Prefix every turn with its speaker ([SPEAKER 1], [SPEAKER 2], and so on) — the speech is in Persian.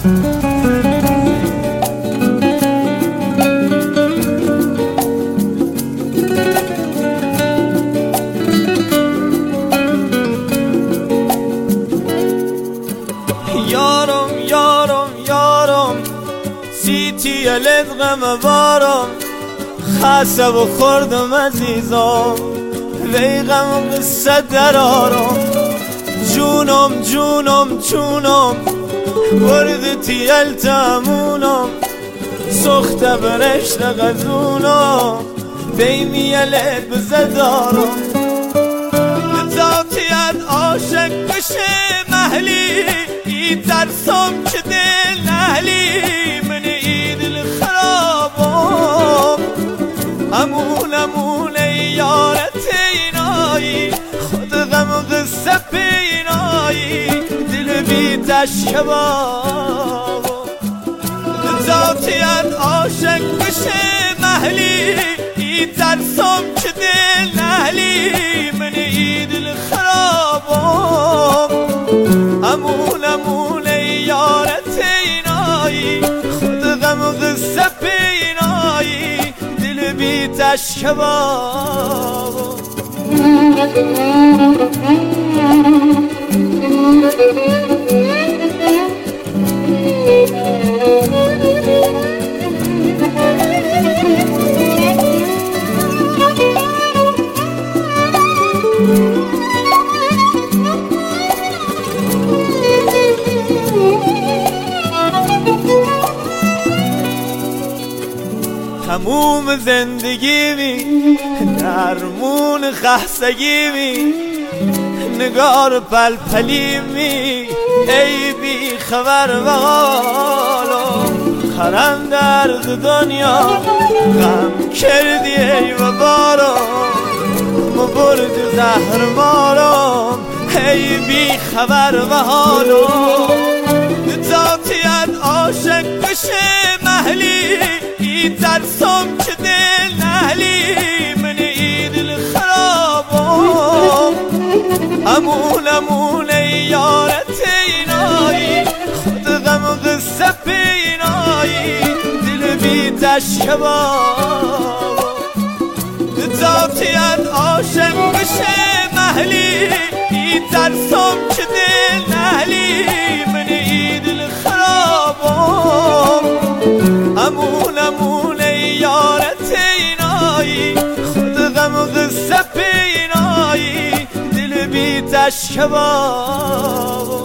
[SPEAKER 1] یارم یارم یارم سیتی لدغم بارم خسته و خوردم عزیزم وی غم قصه درارم جونم جونم جونم وردتی التمونم سخت برشت غزونم بیمیلت بزدارم ذاتیت عاشق بشه محلی ترسم که دل نهلی من دل خرابم امون یارت اینایی خود غم و قصه پینایی دل بی تشکبابم ذاتیت عاشق بشه محلی ترسم که دل نهلی من دل خرابم امون یارت اینایی خود غم و قصه پینایی دل بی تشکبابم تموم زندگی می درمون خستگی می نگار پلپلی می ای بی خبر و حالم خرم درد دنیا غم کردی ای و بارم مبرد زهر مارم ای بی خبر و حالم ذاتیت عاشق بشه محلی ترسم که دل نهلی من دل خرابم امون یارت اینایی خود غم و قصه پینایی دل بی تشکبابم ذاتیت عاشق بشه محلی ترسم که دل نهلی من دل خرابم امون یارت اینایی خود غم و قصه پینایی دل بی تشکبابم